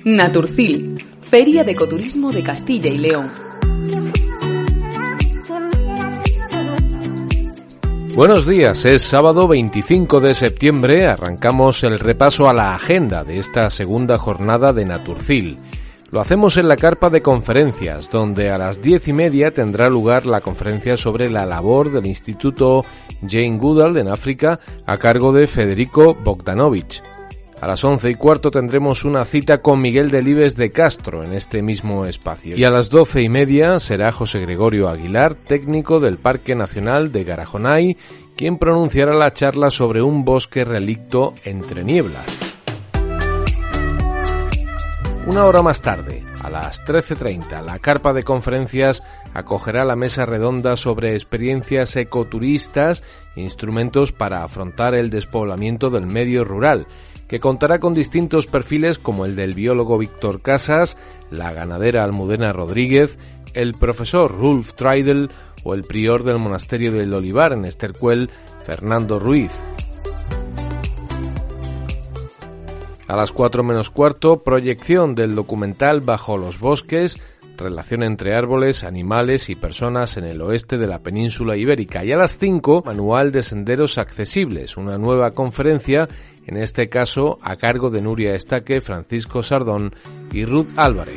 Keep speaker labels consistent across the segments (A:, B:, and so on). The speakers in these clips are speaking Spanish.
A: Naturcil, Feria de Ecoturismo de Castilla y León.
B: Buenos días, es sábado 25 de septiembre, arrancamos el repaso a la agenda de esta segunda jornada de Naturcil. Lo hacemos en la carpa de conferencias, donde a las 10:30 tendrá lugar la conferencia sobre la labor del Instituto Jane Goodall en África a cargo de Federico Bogdanovich. A las 11:15 tendremos una cita con Miguel Delibes de Castro en este mismo espacio. Y a las 12:30 será José Gregorio Aguilar, técnico del Parque Nacional de Garajonay, quien pronunciará la charla sobre un bosque relicto entre nieblas. Una hora más tarde, a las 13:30, la carpa de conferencias acogerá la mesa redonda sobre experiencias ecoturistas e instrumentos para afrontar el despoblamiento del medio rural, que contará con distintos perfiles como el del biólogo Víctor Casas, la ganadera Almudena Rodríguez, el profesor Rolf Treidel o el prior del monasterio del Olivar en Estercuel, Fernando Ruiz. A las 4:15, proyección del documental Bajo los bosques, relación entre árboles, animales y personas en el oeste de la península ibérica. Y a las 5, manual de senderos accesibles, una nueva conferencia, en este caso a cargo de Nuria Estaque, Francisco Sardón y Ruth Álvarez.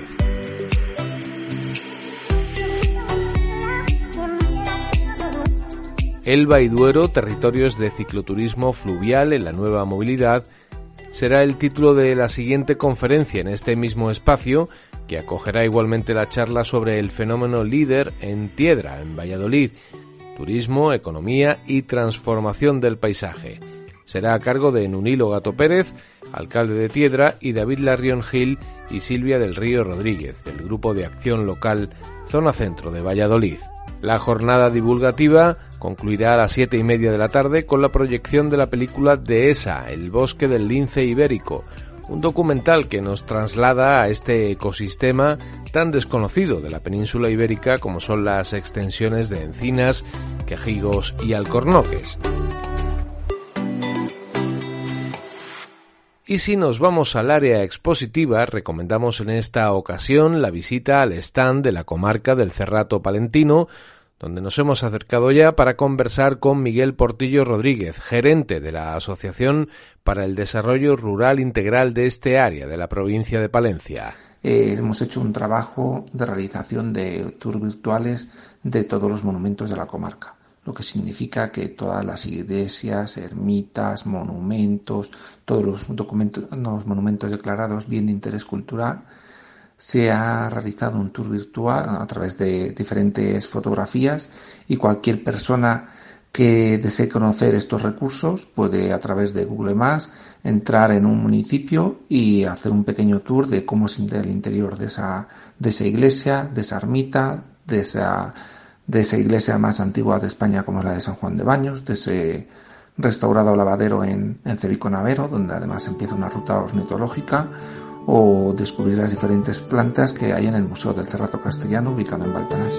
B: Elba y Duero, territorios de cicloturismo fluvial en la nueva movilidad, será el título de la siguiente conferencia en este mismo espacio, que acogerá igualmente la charla sobre el fenómeno líder en Tiedra, en Valladolid, turismo, economía y transformación del paisaje. Será a cargo de Nunilo Gato Pérez, alcalde de Tiedra, y David Larrión Gil y Silvia del Río Rodríguez, del Grupo de Acción Local Zona Centro de Valladolid. La jornada divulgativa concluirá a las 7:30 de la tarde con la proyección de la película Dehesa, El bosque del lince ibérico, un documental que nos traslada a este ecosistema tan desconocido de la península ibérica como son las extensiones de encinas, quejigos y alcornoques. Y si nos vamos al área expositiva, recomendamos en esta ocasión la visita al stand de la comarca del Cerrato Palentino, donde nos hemos acercado ya para conversar con Miguel Portillo Rodríguez, gerente de la Asociación para el Desarrollo Rural Integral de este área de la provincia de Palencia.
C: Hemos hecho un trabajo de realización de tours virtuales de todos los monumentos de la comarca, lo que significa que todas las iglesias, ermitas, monumentos, todos los monumentos declarados bien de interés cultural, se ha realizado un tour virtual a través de diferentes fotografías y cualquier persona que desee conocer estos recursos puede a través de Google Maps entrar en un municipio y hacer un pequeño tour de cómo es el interior de esa iglesia, de esa ermita, de esa iglesia más antigua de España como es la de San Juan de Baños, de ese restaurado lavadero en Cebico Navero, donde además empieza una ruta ornitológica, o descubrir las diferentes plantas que hay en el Museo del Cerrato Castellano ubicado en Baltanás.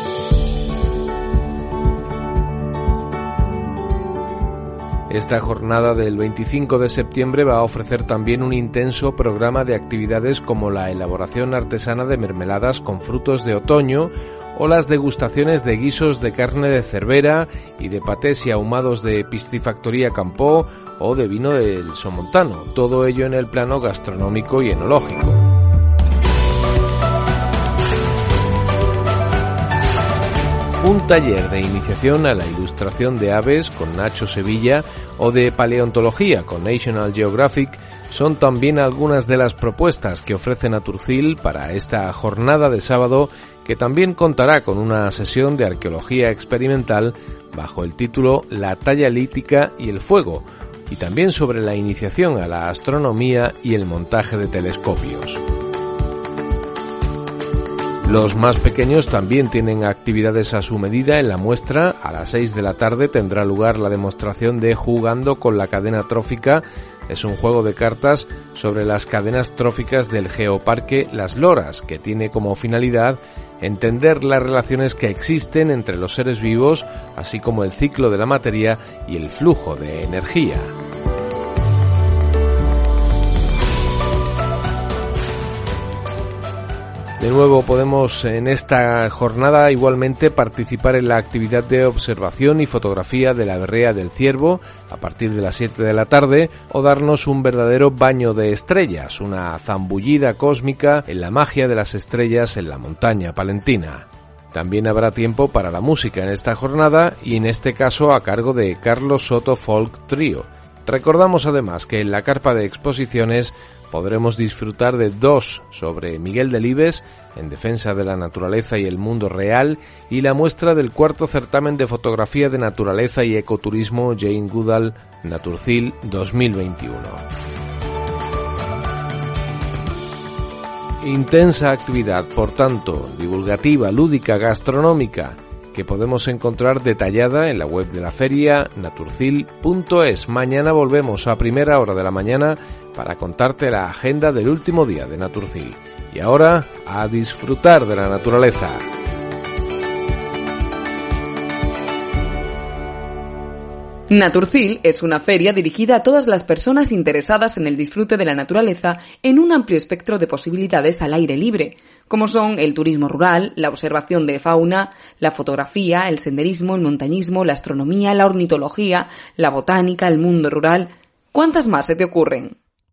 B: Esta jornada del 25 de septiembre va a ofrecer también un intenso programa de actividades como la elaboración artesana de mermeladas con frutos de otoño o las degustaciones de guisos de carne de cervera y de patés y ahumados de Piscifactoría Campó o de vino del Somontano, todo ello en el plano gastronómico y enológico. Un taller de iniciación a la ilustración de aves con Nacho Sevilla o de paleontología con National Geographic son también algunas de las propuestas que ofrece Naturcil para esta jornada de sábado, que también contará con una sesión de arqueología experimental bajo el título La talla lítica y el fuego, y también sobre la iniciación a la astronomía y el montaje de telescopios. Los más pequeños también tienen actividades a su medida en la muestra. A las 6 de la tarde tendrá lugar la demostración de Jugando con la cadena trófica. Es un juego de cartas sobre las cadenas tróficas del Geoparque Las Loras, que tiene como finalidad entender las relaciones que existen entre los seres vivos, así como el ciclo de la materia y el flujo de energía. De nuevo podemos en esta jornada igualmente participar en la actividad de observación y fotografía de la berrea del ciervo a partir de las 7 de la tarde o darnos un verdadero baño de estrellas, una zambullida cósmica en la magia de las estrellas en la montaña palentina. También habrá tiempo para la música en esta jornada y en este caso a cargo de Carlos Soto Folk Trio. Recordamos además que en la carpa de exposiciones podremos disfrutar de 2 sobre Miguel Delibes, en defensa de la naturaleza y el mundo real, y la muestra del 4º certamen de fotografía de naturaleza y ecoturismo Jane Goodall Naturcil 2021. Intensa actividad, por tanto, divulgativa, lúdica, gastronómica, que podemos encontrar detallada en la web de la feria naturcil.es. Mañana volvemos a primera hora de la mañana para contarte la agenda del último día de Naturcil. Y ahora, a disfrutar de la naturaleza.
A: Naturcil es una feria dirigida a todas las personas interesadas en el disfrute de la naturaleza en un amplio espectro de posibilidades al aire libre, como son el turismo rural, la observación de fauna, la fotografía, el senderismo, el montañismo, la astronomía, la ornitología, la botánica, el mundo rural. ¿Cuántas más se te ocurren?